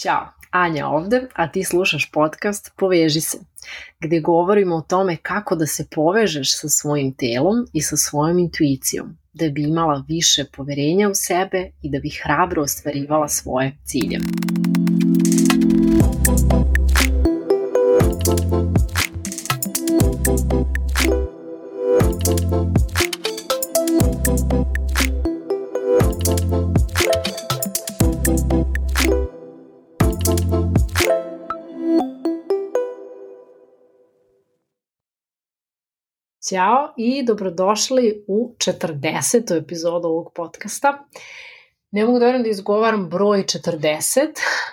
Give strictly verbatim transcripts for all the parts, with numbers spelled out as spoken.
Ćao, Anja ovde, a ti slušaš podcast Poveži se, gde govorimo o tome kako da se povežeš sa svojim telom i sa svojom intuicijom, da bi imala više poverenja u sebe i da bi hrabro ostvarivala svoje ciljeve. Ćao i dobrodošli u četrdesetu epizodu ovog podcasta. Ne mogu da verujem da izgovaram broj četrdeset.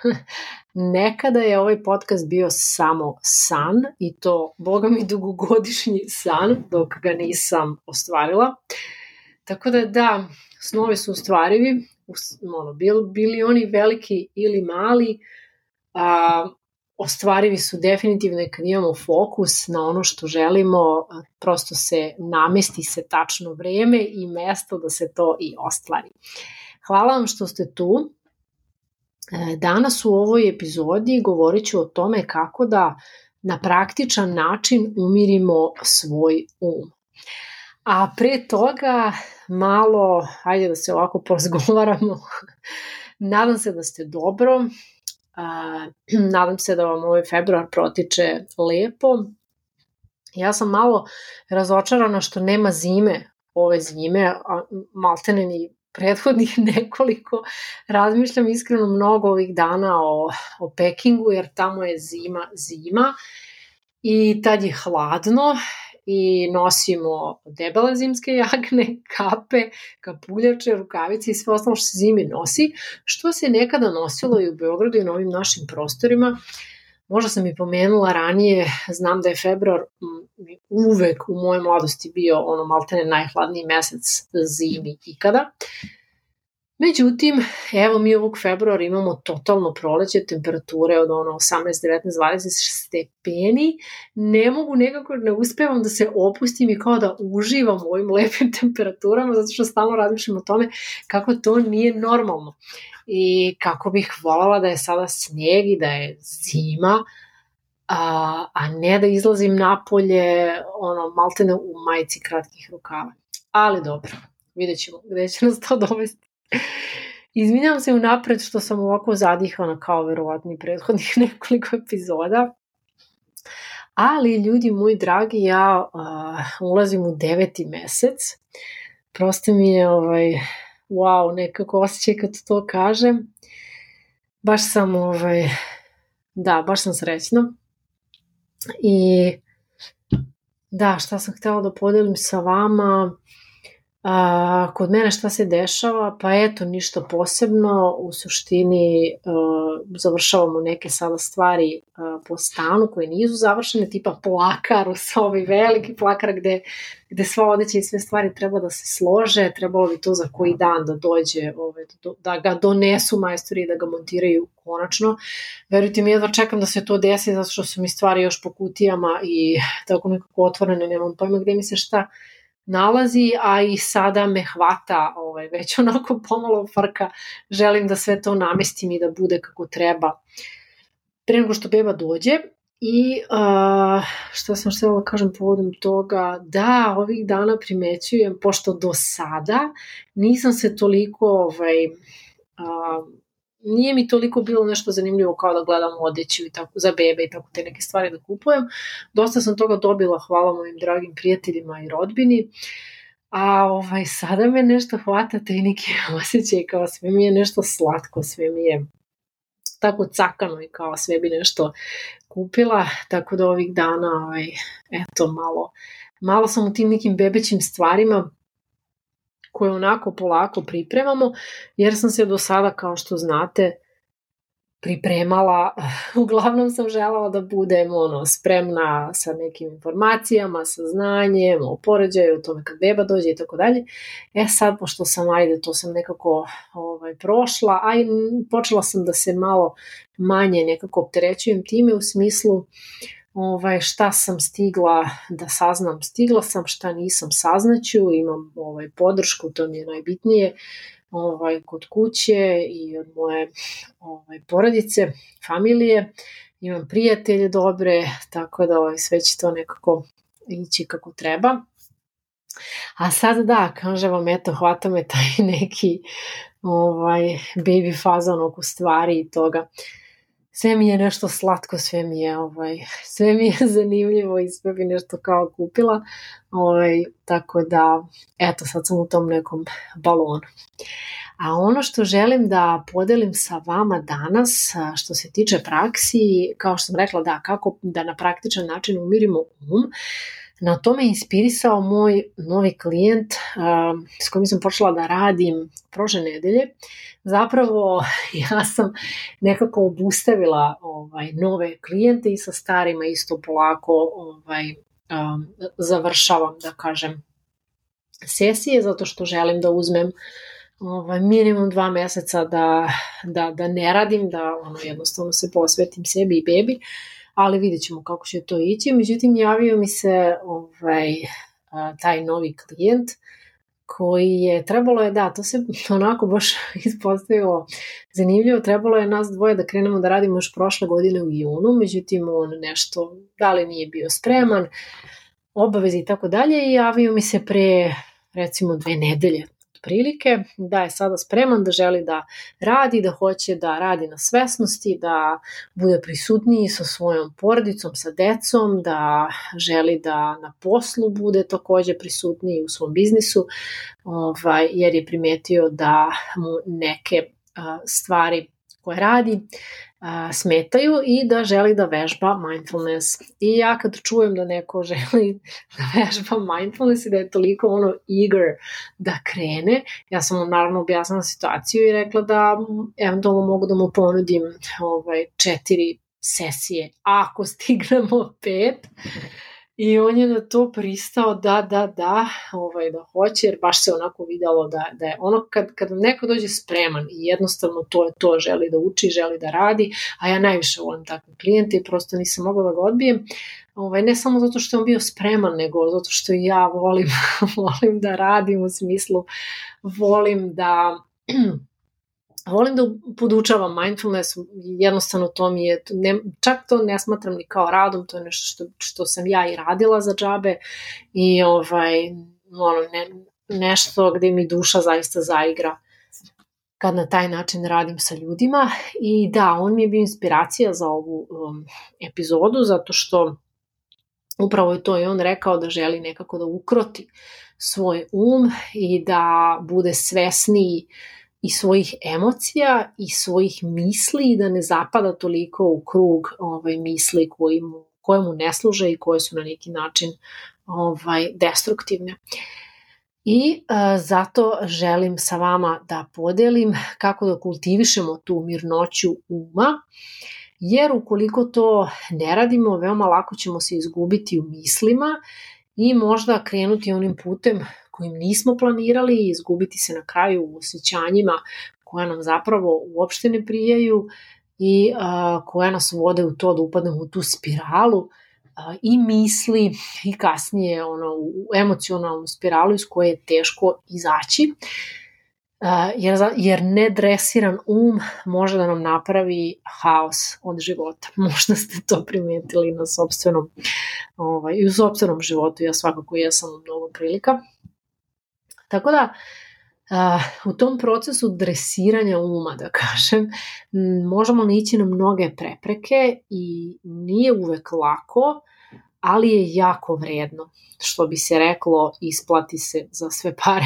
Nekada je ovaj podcast bio samo san i to, boga mi, dugogodišnji san dok ga nisam ostvarila. Tako da da, snovi su ostvarivi, ono, bili, bili oni veliki ili mali, a ostvarivi su definitivno kad imamo fokus na ono što želimo, prosto se namesti se tačno vreme i mesto da se to i ostvari. Hvala vam što ste tu. Danas u ovoj epizodi govorit ću o tome kako da na praktičan način umirimo svoj um. A pre toga malo, ajde da se ovako porazgovaramo, nadam se da ste dobro. Uh, nadam se da vam ovaj februar protiče lepo. Ja sam malo razočarana što nema zime ove zime, a maltene ni prethodnih nekoliko. Razmišljam iskreno mnogo ovih dana o, o Pekingu, jer tamo je zima zima i tad je hladno i nosimo debele zimske jakne, kape, kapuljače, rukavice i sve ostalo što se zimi nosi, što se nekada nosilo i u Beogradu i na ovim našim prostorima. Možda sam i pomenula ranije, znam da je februar uvek u mojoj mladosti bio ono maltene najhladniji mesec zimi ikada. Međutim, evo mi ovog februara imamo totalno proleće, temperature od ono osamnaest, devetnaest, dvadeset stepeni. Ne mogu nekako, ne uspevam da se opustim i kao da uživam u ovim lepim temperaturama, zato što stalno razmišljam o tome kako to nije normalno. I kako bih voljela da je sada sneg i da je zima, a, a ne da izlazim napolje ono, maltene u majici kratkih rukava. Ali dobro, vidjet ćemo gde će nas to dovesti. Izvinjam se unapred što sam ovako zadihana kao verovatni prethodnih nekoliko epizoda, ali ljudi moji dragi, ja uh, ulazim u deveti mesec, prosto mi je ovaj, wow, nekako osjećaj kad to kažem, baš sam ovaj, da, baš sam srećna i da, šta sam htjela da podelim sa vama. A, kod mene šta se dešava? Pa eto, ništa posebno, u suštini uh, završavamo neke sada stvari uh, po stanu koje nisu završene, tipa plakar, ovaj veliki plakar gde, gde sva odeća i sve stvari treba da se slože, trebalo bi to za koji dan da dođe, ovaj, da ga donesu majstori i da ga montiraju konačno. Verujte mi, jedva čekam da se to desi, zato što su mi stvari još po kutijama i tako nekako otvorene, nemam pojma gde mi se šta nalazi, a i sada me hvata ovaj, već onako pomalo frka, želim da sve to namestim i da bude kako treba pre nego što beba dođe. I uh, što sam htjela da kažem povodom toga, da ovih dana primećujem, pošto do sada nisam se toliko ovaj, uh, nije mi toliko bilo nešto zanimljivo kao da gledam odeću i tako, za bebe i tako te neke stvari da kupujem. Dosta sam toga dobila, hvala mojim dragim prijateljima i rodbini. A ovaj, sada me nešto hvata taj neki osjećaj, kao sve mi je nešto slatko, sve mi je tako cakano i kao sve bi nešto kupila. Tako da ovih dana, ovaj, eto, malo, malo sam u tim nekim bebećim stvarima koje onako polako pripremamo, jer sam se do sada, kao što znate, pripremala, uglavnom sam želala da budem ono, spremna sa nekim informacijama, sa znanjem, o porođaju, o tome kad beba dođe i tako dalje. E sad, pošto sam, ajde, to sam nekako ovaj, prošla, a i počela sam da se malo manje nekako opterećujem time u smislu ovaj, šta sam stigla da saznam, stigla sam, šta nisam saznaću, imam ovaj, podršku, to mi je najbitnije. ovaj, kod kuće i od moje ovaj, porodice, familije. Imam prijatelje dobre, tako da ovaj, sve će to nekako ići kako treba. A sad da, kažem vam, eto, hvata me taj neki ovaj, baby fazon oko stvari i toga. Sve mi je nešto slatko, sve mi je, ovaj, sve mi je zanimljivo i sve bi nešto kao kupila. Ovaj, tako da, eto, sad sam u tom nekom balonu. A ono što želim da podelim sa vama danas, što se tiče praksi, kao što sam rekla, da, kako da na praktičan način umirimo um, na tome je inspirisao moj novi klijent uh, s kojim sam počela da radim prošle nedelje. Zapravo ja sam nekako obustavila ovaj, nove klijente i sa starima isto polako ovaj, um, završavam, da kažem, sesije, zato što želim da uzmem ovaj, minimum dva meseca da, da, da ne radim, da ono, jednostavno se posvetim sebi i bebi. Ali vidjet ćemo kako će to ići. Međutim, javio mi se ovaj, taj novi klijent koji je, trebalo je, da, to se onako baš ispostavilo zanimljivo, trebalo je nas dvoje da krenemo da radimo još prošle godine u junu, međutim on nešto, da li nije bio spreman, obaveze i tako dalje, i javio mi se pre recimo dve nedelje prilike, da je sada spreman, da želi da radi, da hoće da radi na svesnosti, da bude prisutniji sa svojom porodicom, sa decom, da želi da na poslu bude takođe prisutniji u svom biznisu, ovaj, jer je primetio da mu neke a, stvari koje radi a, smetaju i da želi da vežba mindfulness. I ja kad čujem da neko želi da vežba mindfulness i da je toliko ono eager da krene, ja sam mu naravno objasnila situaciju i rekla da eventualno mogu da mu ponudim ovaj, četiri sesije, ako stignemo pet. I on je na to pristao da, da, da, ovaj, da hoće, jer baš se onako videlo da, da je ono kad, kad neko dođe spreman i jednostavno to je to, želi da uči, želi da radi, a ja najviše volim takve klijente i prosto nisam mogla da ga odbijem. Ovaj, ne samo zato što je on bio spreman, nego zato što ja volim, volim da radim, u smislu volim da... Volim da podučavam mindfulness, jednostavno to mi je, ne, čak to ne smatram ni kao radom, to je nešto što, što sam ja i radila za džabe i ovaj, ono, ne, nešto gde mi duša zaista zaigra kad na taj način radim sa ljudima. I da, on mi je bio inspiracija za ovu um, epizodu, zato što upravo je to i on rekao da želi nekako da ukroti svoj um i da bude svesniji i svojih emocija i svojih misli i da ne zapada toliko u krug ovaj, misli koji mu, koje mu ne služe i koje su na neki način ovaj, destruktivne. I a, zato želim sa vama da podelim kako da kultivišemo tu mirnoću uma, jer ukoliko to ne radimo, veoma lako ćemo se izgubiti u mislima i možda krenuti onim putem kojim nismo planirali i izgubiti se na kraju u osjećanjima koja nam zapravo uopšte ne prijaju i a, koja nas vode u to da upadnemo u tu spiralu a, i misli i kasnije ono, u emocionalnu spiralu iz koje je teško izaći. Uh, jer, jer nedresiran um može da nam napravi haos od života. Možda ste to primetili na sopstvenom, ovaj, i u sopstvenom životu, ja svakako jesam u mnogo prilika. Tako da, uh, u tom procesu dresiranja uma, da kažem, možemo nići na mnoge prepreke i nije uvek lako, ali je jako vredno. Što bi se reklo, isplati se za sve pare.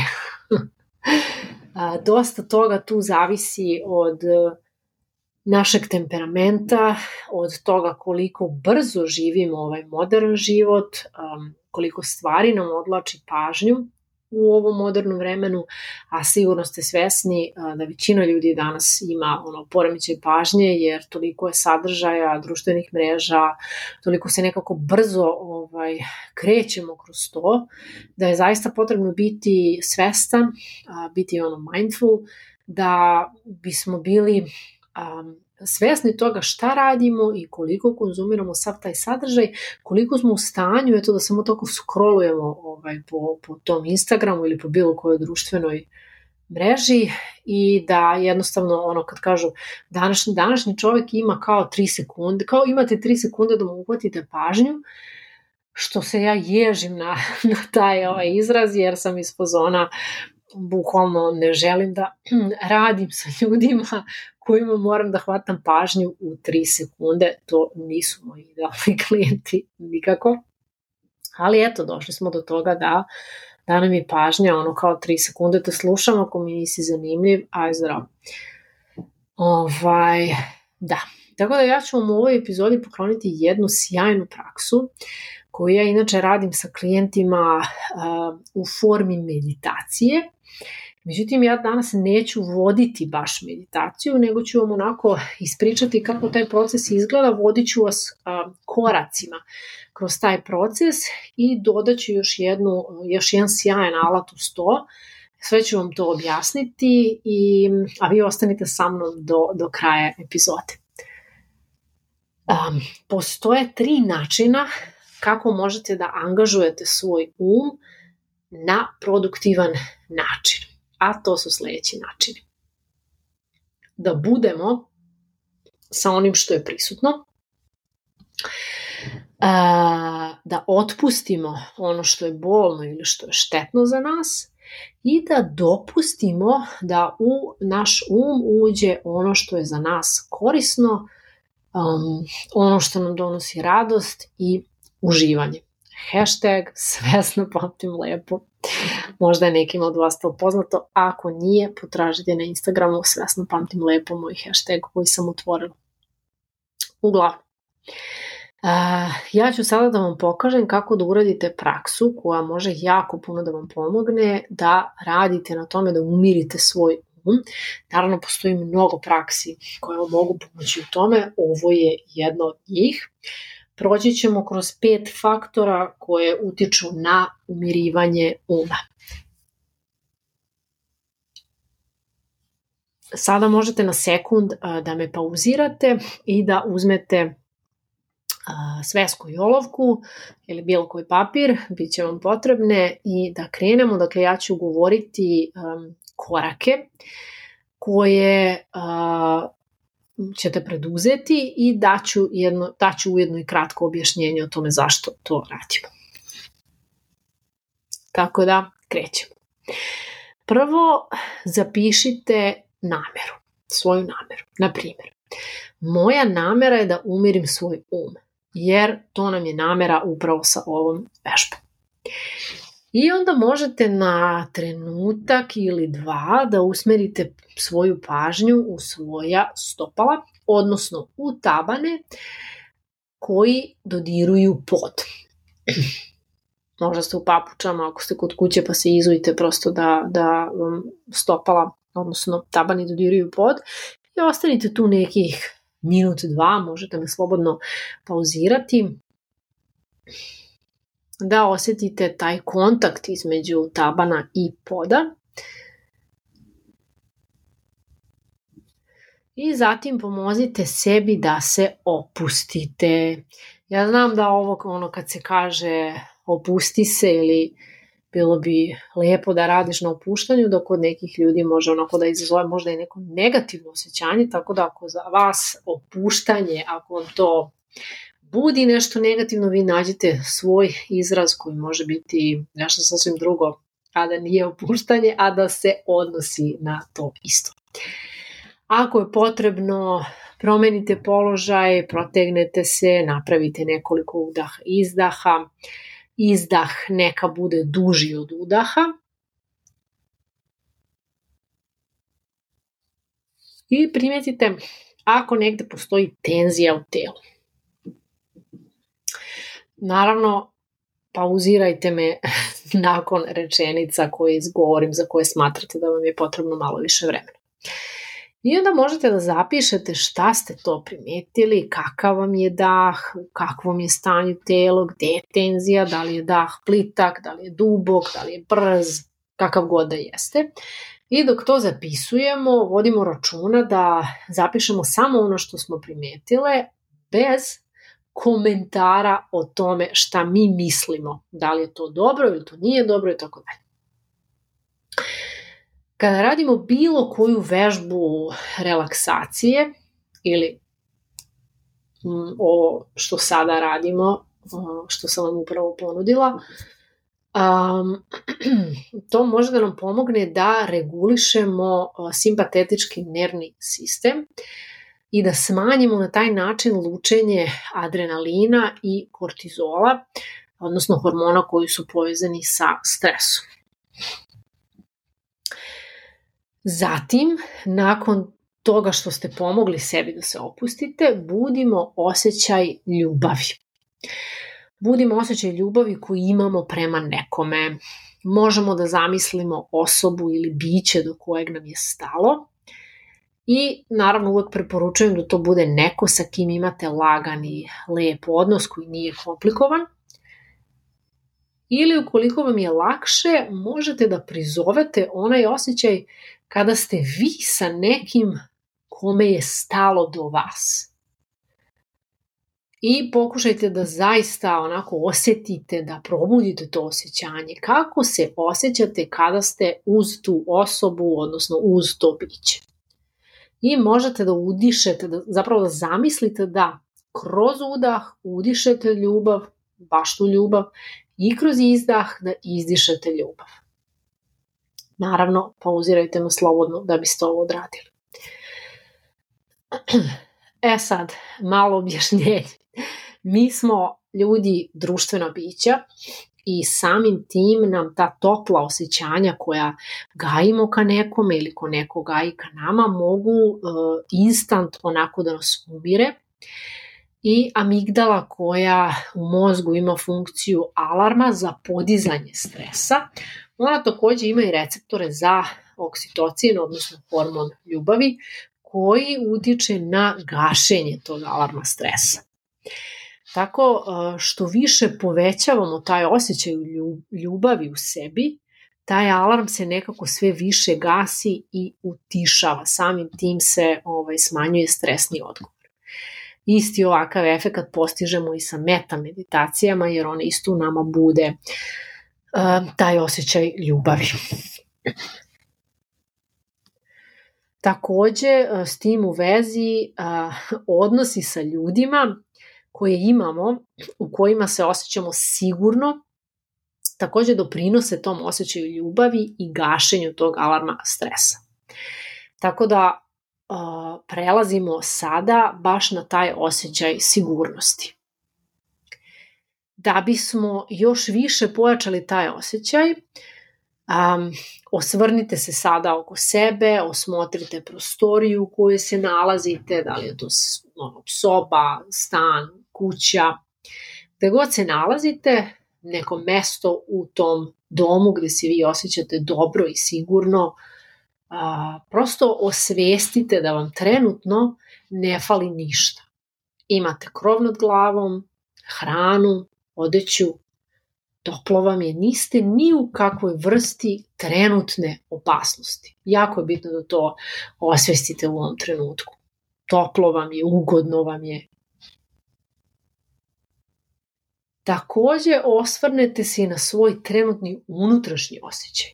A, dosta toga tu zavisi od našeg temperamenta, od toga koliko brzo živimo ovaj modern život, um, koliko stvari nam odlači pažnju u ovom modernom vremenu, a sigurno ste svesni uh, da većina ljudi danas ima ono, poremećaj pažnje, jer toliko je sadržaja, društvenih mreža, toliko se nekako brzo ovaj, krećemo kroz to, da je zaista potrebno biti svestan, uh, biti ono mindful, da bismo bili um, svesni toga šta radimo i koliko konzumiramo sav taj sadržaj, koliko smo u stanju eto, da samo toliko scrollujemo ovaj, po, po tom Instagramu ili po bilo kojoj društvenoj mreži i da jednostavno ono kad kažu današnji, današnji čovjek ima kao tri sekunde, kao imate tri sekunde da mu uhvatite pažnju, što se ja ježim na, na taj ovaj izraz jer sam iz fazona bukvalno ne želim da radim sa ljudima kojima moram da hvatam pažnju u tri sekunde, to nisu moji idealni klijenti nikako, ali eto došli smo do toga da da nam je pažnja ono kao tri sekunde te slušam, ako mi nisi zanimljiv, aj zdravo. Ovaj, da, tako da ja ću vam u ovoj epizodi pokloniti jednu sjajnu praksu koju ja inače radim sa klijentima uh, u formi meditacije. Međutim, ja danas neću voditi baš meditaciju, nego ću vam onako ispričati kako taj proces izgleda, vodit ću vas uh, koracima kroz taj proces i dodat ću još, jednu, još jedan sjajan alat uz to. Sve ću vam to objasniti, i, a vi ostanite sa mnom do, do kraja epizode. Um, postoje tri načina kako možete da angažujete svoj um na produktivan način. A to su sljedeći načini. Da budemo sa onim što je prisutno, da otpustimo ono što je bolno ili što je štetno za nas i da dopustimo da u naš um uđe ono što je za nas korisno, um, ono što nam donosi radost i uživanje. Hashtag svesno pamtim lepo. Možda je nekim od vas to poznato. Ako nije, potražite na Instagramu svesno pamtim lepo moj hashtag koji sam otvorila. Uglavnom, uh, ja ću sada da vam pokažem kako da uradite praksu koja može jako puno da vam pomogne da radite na tome da umirite svoj um. Naravno, postoji mnogo praksi koje vam mogu pomoći u tome. Ovo je jedna od njih. Proći ćemo kroz pet faktora koje utiču na umirivanje uma. Sada možete na sekund da me pauzirate i da uzmete svesku i olovku ili bilo koji papir, bit će vam potrebne, i da krenemo. Dakle, ja ću govoriti um, korake koje uh, ćete preduzeti i daću, jedno, daću ujedno i kratko objašnjenje o tome zašto to radimo. Tako da krećemo. Prvo zapišite nameru, svoju nameru. Na primjer, moja namera je da umirim svoj um, jer to nam je namera upravo sa ovom vežbom. I onda možete na trenutak ili dva da usmerite svoju pažnju u svoja stopala, odnosno u tabane koji dodiruju pod. Možda ste u papučama, ako ste kod kuće, pa se izujte prosto da, da vam stopala, odnosno tabani dodiruju pod, i ostanite tu nekih minut, dva, možete me slobodno pauzirati, da osjetite taj kontakt između tabana i poda. I zatim pomozite sebi da se opustite. Ja znam da ovo ono kad se kaže opusti se ili bilo bi lijepo da radiš na opuštanju, da kod nekih ljudi može onako da izazove možda i neko negativno osjećanje, tako da ako za vas opuštanje, ako vam to budi nešto negativno, vi nađete svoj izraz koji može biti nešto sasvim drugo, a da nije opuštanje, a da se odnosi na to isto. Ako je potrebno, promenite položaj, protegnete se, napravite nekoliko udaha, izdaha. Izdah neka bude duži od udaha. I primetite ako negde postoji tenzija u telu. Naravno, pauzirajte me nakon rečenica koje izgovorim, za koje smatrate da vam je potrebno malo više vremena. I onda možete da zapišete šta ste to primetili, kakav vam je dah, u kakvom je stanju telo, gde je tenzija, da li je dah plitak, da li je dubok, da li je brz, kakav god da jeste. I dok to zapisujemo, vodimo računa da zapišemo samo ono što smo primetile, bez komentara o tome šta mi mislimo, da li je to dobro ili to nije dobro i tako dalje. Kada radimo bilo koju vežbu relaksacije ili ovo što sada radimo, što sam vam upravo ponudila, um, to može da nam pomogne da regulišemo simpatetički nervni sistem i da smanjimo na taj način lučenje adrenalina i kortizola, odnosno hormona koji su povezani sa stresom. Zatim, nakon toga što ste pomogli sebi da se opustite, budimo osjećaj ljubavi. Budimo osjećaj ljubavi koji imamo prema nekome. Možemo da zamislimo osobu ili biće do kojeg nam je stalo. I naravno uvek preporučujem da to bude neko sa kim imate lagan i lep odnos koji nije komplikovan. Ili ukoliko vam je lakše, možete da prizovete onaj osjećaj kada ste vi sa nekim kome je stalo do vas. I pokušajte da zaista onako osjetite, da probudite to osjećanje. Kako se osjećate kada ste uz tu osobu, odnosno uz to biće. I možete da udišete, da, zapravo da zamislite da kroz udah udišete ljubav, baš tu ljubav, i kroz izdah da izdišete ljubav. Naravno, pauzirajte me slobodno da biste ovo odradili. E sad, malo objašnjenje. Mi smo ljudi društvena bića i samim tim nam ta topla osjećanja koja gajimo ka nekome ili ko neko gaji ka nama mogu uh, instant onako da nas umire. I amigdala koja u mozgu ima funkciju alarma za podizanje stresa, ona takođe ima i receptore za oksitocin, odnosno hormon ljubavi, koji utiče na gašenje tog alarma stresa. Tako što više povećavamo taj osjećaj ljubavi u sebi, taj alarm se nekako sve više gasi i utišava. Samim tim se ovaj, smanjuje stresni odgovor. Isti ovakav efekat postižemo i sa meta meditacijama, jer one isto u nama bude uh, taj osjećaj ljubavi. Takođe, s tim u vezi, uh, odnosi sa ljudima koje imamo, u kojima se osjećamo sigurno, takođe doprinose tom osjećaju ljubavi i gašenju tog alarma stresa. Tako da uh, prelazimo sada baš na taj osjećaj sigurnosti. Da bismo još više pojačali taj osjećaj, um, osvrnite se sada oko sebe, osmotrite prostoriju u kojoj se nalazite, da li je to ono, soba, stan, kuća, gde god se nalazite, neko mesto u tom domu gde se vi osjećate dobro i sigurno, a, prosto osvestite da vam trenutno ne fali ništa. Imate krov nad glavom, hranu, odeću, toplo vam je, niste ni u kakvoj vrsti trenutne opasnosti. Jako je bitno da to osvestite u ovom trenutku. Toplo vam je, ugodno vam je. Takođe osvrnete se i na svoj trenutni unutrašnji osjećaj.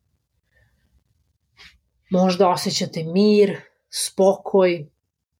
Možda osjećate mir, spokoj,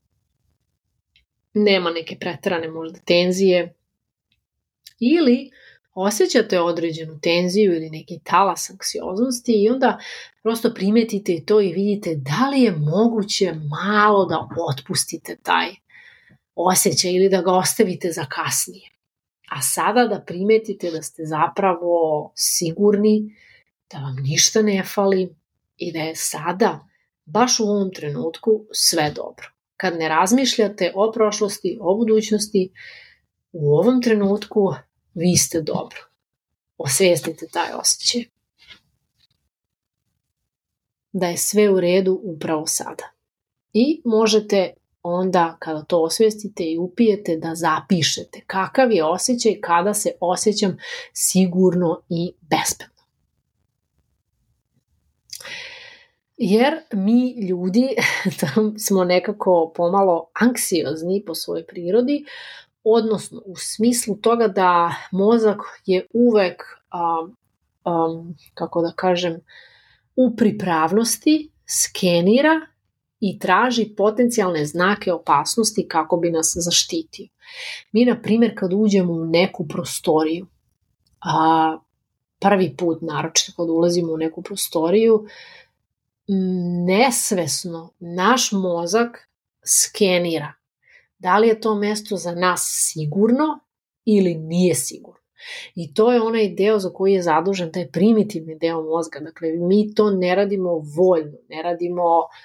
nema neke preterane možda tenzije, ili osjećate određenu tenziju ili neki talas anksioznosti i onda prosto primetite to i vidite da li je moguće malo da otpustite taj osjećaj ili da ga ostavite za kasnije. A sada da primetite da ste zapravo sigurni, da vam ništa ne fali i da je sada, baš u ovom trenutku, sve dobro. Kad ne razmišljate o prošlosti, o budućnosti, u ovom trenutku vi ste dobro. Osvestite taj osjećaj. Da je sve u redu upravo sada. I možete onda kada to osvestite i upijete da zapišete kakav je osjećaj kada se osjećam sigurno i bezbedno. Jer mi ljudi smo nekako pomalo anksiozni po svojoj prirodi, odnosno u smislu toga da mozak je uvek, um, um, kako da kažem, u pripravnosti, skenira i traži potencijalne znake opasnosti kako bi nas zaštitio. Mi, na primjer, kad uđemo u neku prostoriju, a, prvi put, naročito kad ulazimo u neku prostoriju, nesvesno naš mozak skenira da li je to mesto za nas sigurno ili nije sigurno. I to je onaj deo za koji je zadužen taj primitivni deo mozga. Dakle, mi to ne radimo voljno, ne radimo,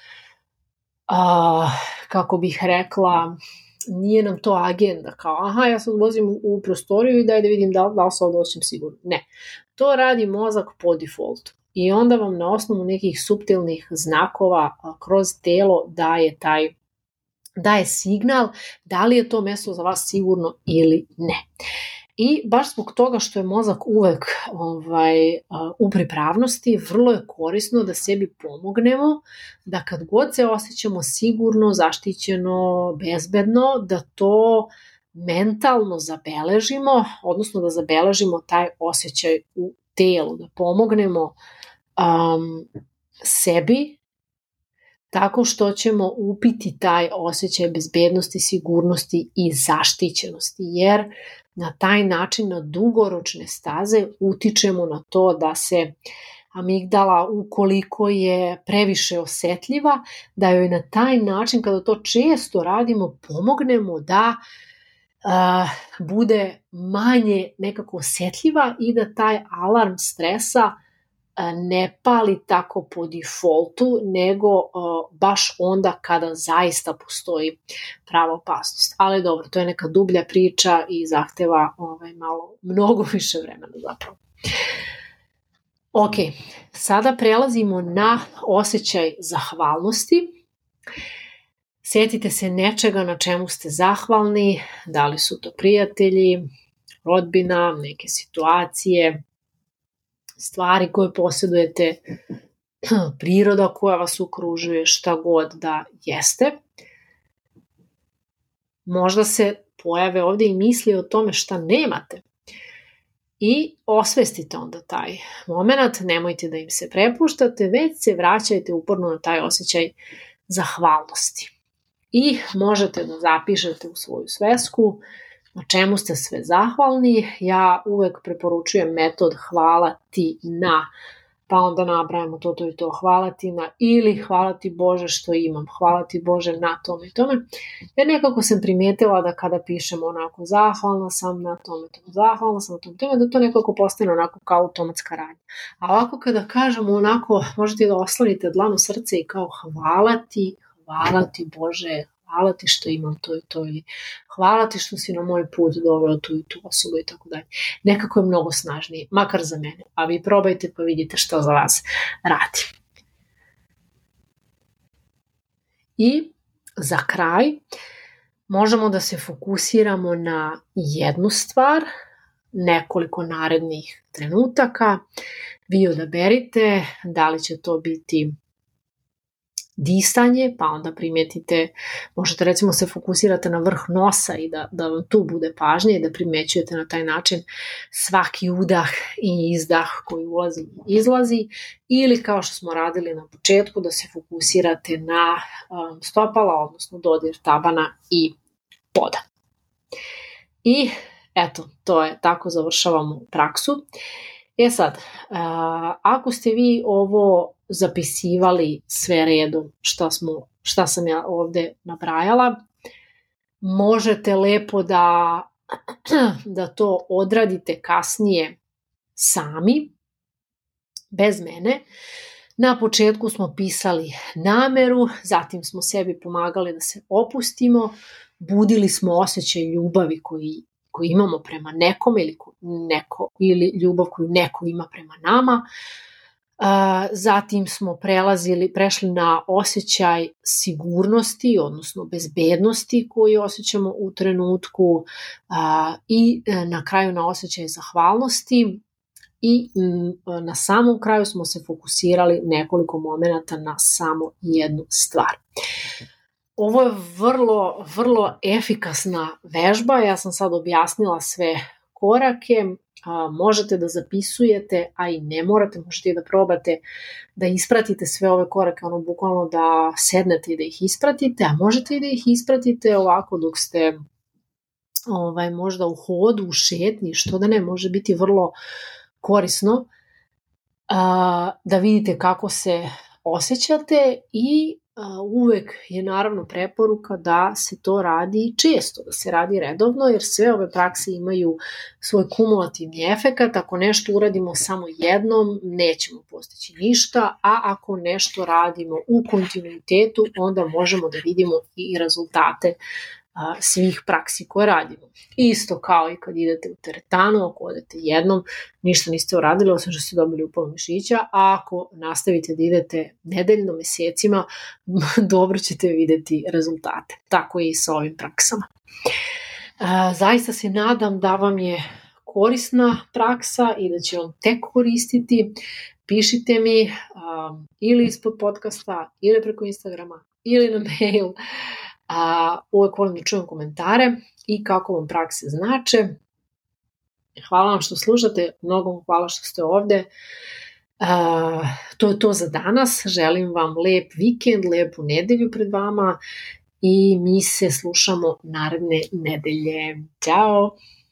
a, kako bih rekla, nije nam to agenda, kao aha, ja sad ulazim u prostoriju i daj da vidim da, da li se ovdje osjećam sigurno. Ne, to radi mozak po defaultu. I onda vam na osnovu nekih suptilnih znakova kroz telo daje taj, daje signal da li je to mesto za vas sigurno ili ne. I baš zbog toga što je mozak uvek ovaj, u pripravnosti, vrlo je korisno da sebi pomognemo, da kad god se osjećamo sigurno, zaštićeno, bezbedno, da to mentalno zabeležimo, odnosno da zabeležimo taj osjećaj u telu, da pomognemo um, sebi tako što ćemo upiti taj osjećaj bezbednosti, sigurnosti i zaštićenosti, jer na taj način na dugoročne staze utičemo na to da se amigdala, ukoliko je previše osetljiva, da joj na taj način, kada to često radimo, pomognemo da uh, bude manje nekako osetljiva i da taj alarm stresa ne pali tako po defaultu, nego uh, baš onda kada zaista postoji prava opasnost. Ali dobro, to je neka dublja priča i zahteva ovaj, malo, mnogo više vremena zapravo. Ok, sada prelazimo na osjećaj zahvalnosti. Sjetite se nečega na čemu ste zahvalni, da li su to prijatelji, rodbina, neke situacije, stvari koje posjedujete, priroda koja vas okružuje, šta god da jeste. Možda se pojave ovdje i misli o tome šta nemate. I osvestite onda taj moment, nemojte da im se prepuštate, već se vraćajte uporno na taj osjećaj zahvalnosti. I možete da zapišete u svoju svesku na čemu ste sve zahvalni. Ja uvek preporučujem metod hvala ti na, pa onda nabrajamo to, to i to, hvala ti na, ili hvala ti Bože što imam, hvala ti Bože na tome i tome. Jer nekako sam primijetila da kada pišemo onako zahvalna sam na tome, tome, zahvalna sam na tome, tome, da to nekako postane onako kao automatska radnja. A ovako kada kažemo onako, možete da oslonite dlanu srce i kao hvala ti, hvala ti Bože, hvala ti što imam to i to, ili hvala ti što si na moj put doveo tu i tu osobu i tako dalje. Nekako je mnogo snažnije, makar za mene, a vi probajte pa vidite što za vas radi. I za kraj možemo da se fokusiramo na jednu stvar, nekoliko narednih trenutaka. Vi odaberite da li će to biti disanje, pa onda primijetite, možete recimo se fokusirate na vrh nosa i da, da vam tu bude pažnje i da primjećujete na taj način svaki udah i izdah koji ulazi i izlazi, ili kao što smo radili na početku, da se fokusirate na um, stopala, odnosno dodir tabana i poda. I eto, to je, tako završavamo praksu. E sad, uh, ako ste vi ovo zapisivali sve redom šta, smo, šta sam ja ovdje nabrajala, možete lepo da, da to odradite kasnije sami, bez mene. Na početku smo pisali nameru, zatim smo sebi pomagali da se opustimo, budili smo osjećaj ljubavi koji koji imamo prema nekom ili, neko, ili ljubav koju neko ima prema nama. Uh, zatim smo prelazili, prešli na osjećaj sigurnosti, odnosno bezbednosti koju osjećamo u trenutku uh, i uh, na kraju na osjećaj zahvalnosti i um, na samom kraju smo se fokusirali nekoliko momenata na samo jednu stvar. Ovo je vrlo, vrlo efikasna vežba, ja sam sad objasnila sve korake, a, možete da zapisujete, a i ne morate, možete i da probate da ispratite sve ove korake, ono bukvalno da sednete i da ih ispratite, a možete i da ih ispratite ovako dok ste ovaj, možda u hodu, u šetnji, što da ne, može biti vrlo korisno a, da vidite kako se osjećate i a, uvek je naravno preporuka da se to radi često, da se radi redovno, jer sve ove prakse imaju svoj kumulativni efekat. Ako nešto uradimo samo jednom, nećemo postići ništa, a ako nešto radimo u kontinuitetu, onda možemo da vidimo i rezultate a, svih praksi koje radimo. Isto kao i kad idete u teretanu, ako odete jednom, ništa niste uradili, osim što ste dobili upalu mišića, a ako nastavite da idete nedeljno, mesecima, dobro ćete videti rezultate. Tako je i sa ovim praksama. A, zaista se nadam da vam je korisna praksa i da će vam tek koristiti. Pišite mi a, ili ispod podcasta, ili preko Instagrama, ili na mail. A, uvek volim da čujem komentare i kako vam prakse znače. Hvala vam što slušate, mnogo vam hvala što ste ovde. A, to je to za danas. Želim vam lep vikend, lepu nedelju pred vama i mi se slušamo naredne nedelje. Ćao!